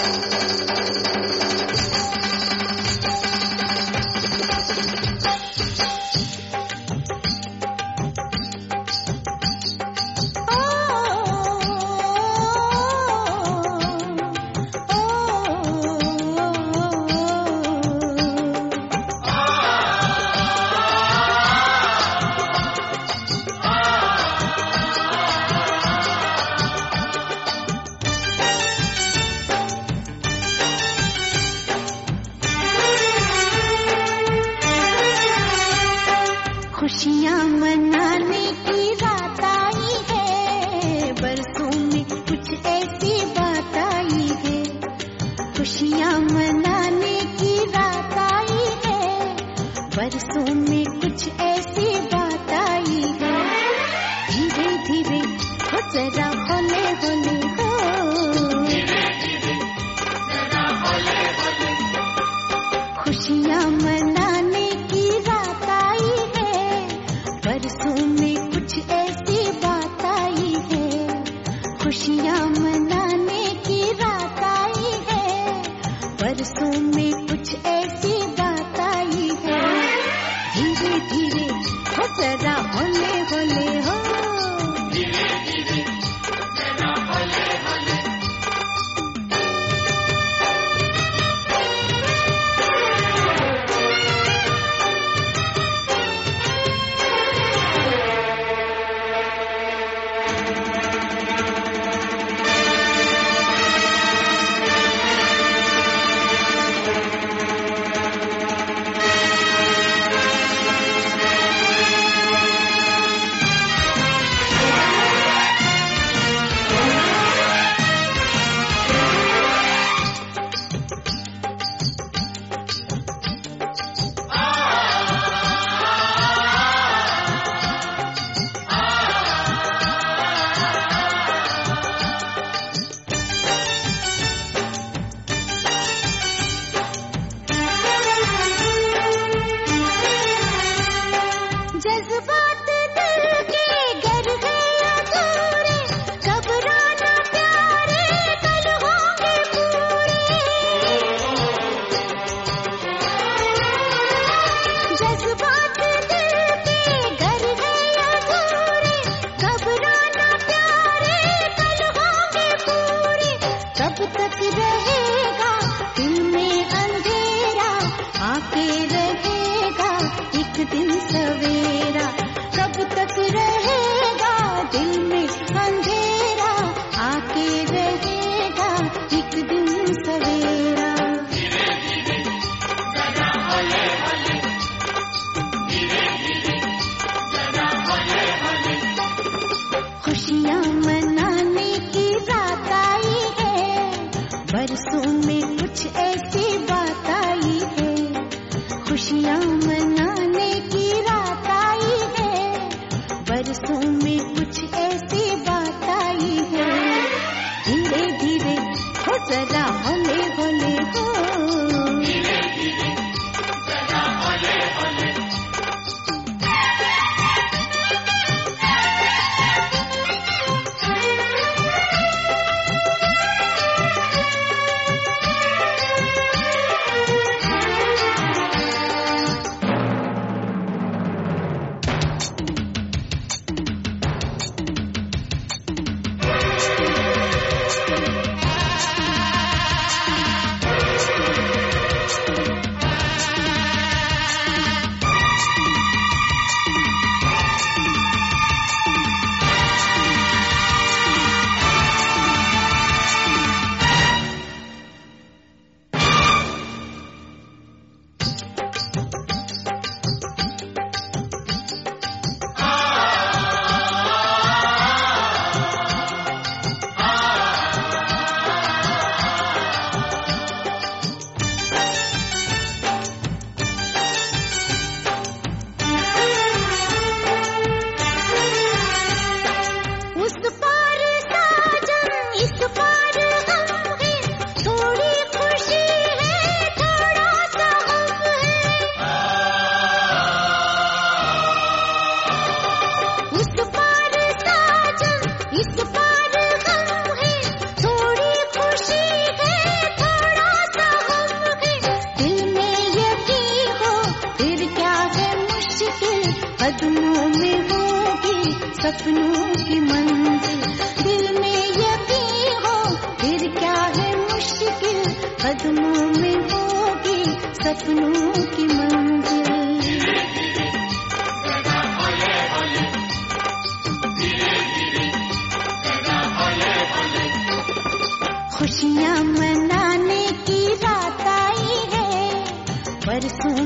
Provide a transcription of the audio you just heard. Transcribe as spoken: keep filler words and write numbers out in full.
खुशियाँ मनाने की रात आई है, बरसों में कुछ ऐसी बात आई है। खुशियाँ मनाने की रात आई है, बरसों में कुछ ऐसी बात आई है। धीरे धीरे हो जरा होले होले हो, धीरे धीरे जरा होले होले। खुशियाँ मनाने की रात आई है, बरसों में कुछ ऐसी बात आई है। खुशियाँ मनाने की रात आई है, बरसों में कुछ ऐसी बात आई है। धीरे धीरे हो जरा होले होले हो, धीरे धीरे जरा होले होले। दिन सवेरा कब तक रहेगा, दिल में अंधेरा आके रहेगा एक दिन सवेरा। धीरे धीरे जरा होले होले, धीरे धीरे जरा होले होले। खुशियाँ मनाने की रात आई है, बरसों में कुछ ऐसी बात आई है। खुशियाँ मनाने की रात आई है, बरसों में कुछ ऐसी बात आई है। धीरे धीरे हो जरा होले होले हो, धीरे धीरे जरा होले होले। सपनों की मंजिल। दिल में यकीन हो फिर क्या है मुश्किल, कदमों में होगी सपनों की मंजिल। खुशियाँ मनाने की रात आई है, बरसों